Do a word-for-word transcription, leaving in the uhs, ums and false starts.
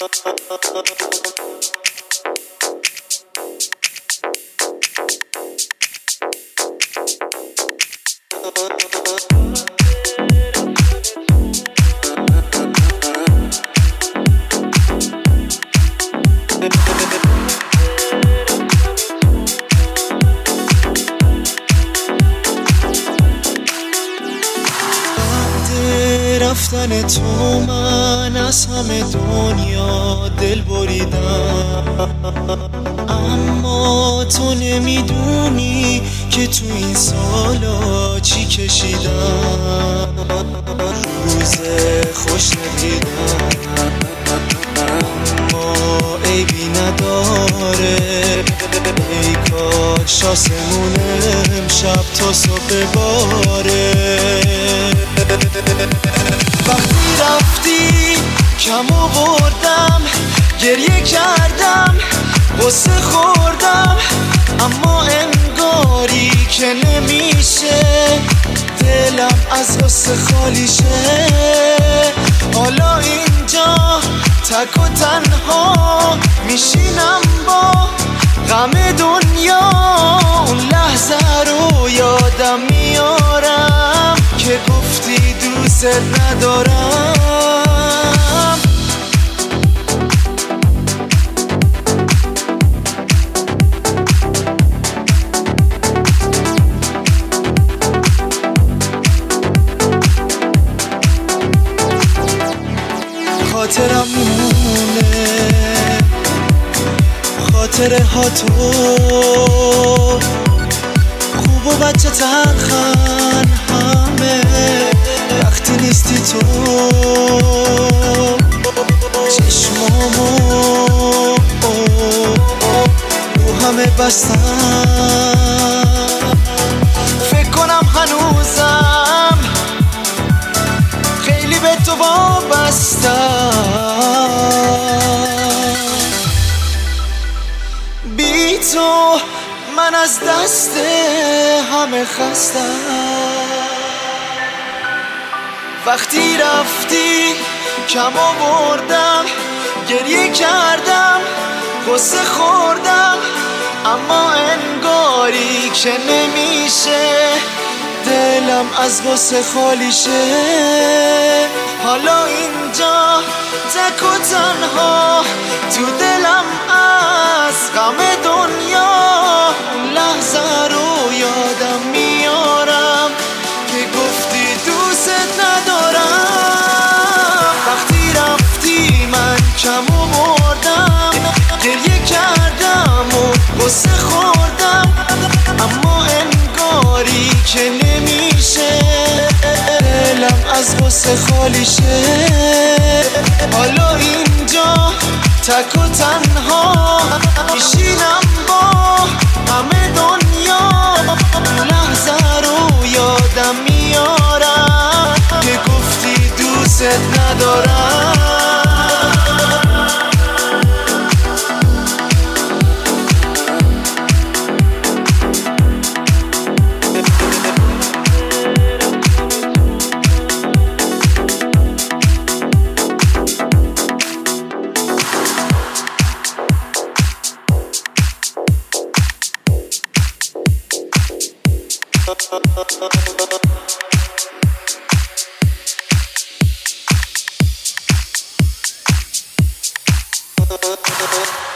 رفتن تو من از همه دنیا دل بریدم، اما تو نمیدونی که تو این سالا چی کشیدم. روز خوش ندیدم اما عیبی نداره، ای کاش آسمون امشب تا صبح باره. وقتی رفتی کم آوردم، گریه کردم، غصه خوردم، اما انگاری که نمیشه دلم از غصه خالی شه. حالا اینجا تک و تنها میشینم با غم دنیا، اون لحظه رو یادم میارم که گفتی دوست ندارم. خاطرم میمونه، خاطره ها تو خوب و بچه تلخن همه، وقتی نیستی تو چشمامو رو همه بستم. فکر کنم هنوزم خیلی به تو وابستم. بی تو من از دست همه خستم. وقتی رفتی کم آوردم، گریه کردم، غصه خوردم، اما انگاری که نمیشه دلم از غصه خالی شه. حالا اینجا تک و تنها تو دلم از غم دنیا، اون لحظه رو یادم میارم که گفتی دوست ندارم. وقتی رفتی من کم آوردم، گریه کردم و غصه خوردم، اما انگاری که نمیشه دلم از غصه خالی شه. حالا اینجا تک و تنها میشینم با همه دنیا، لحظه رو یادم میارم که گفتی دوست ندارم. Thank you.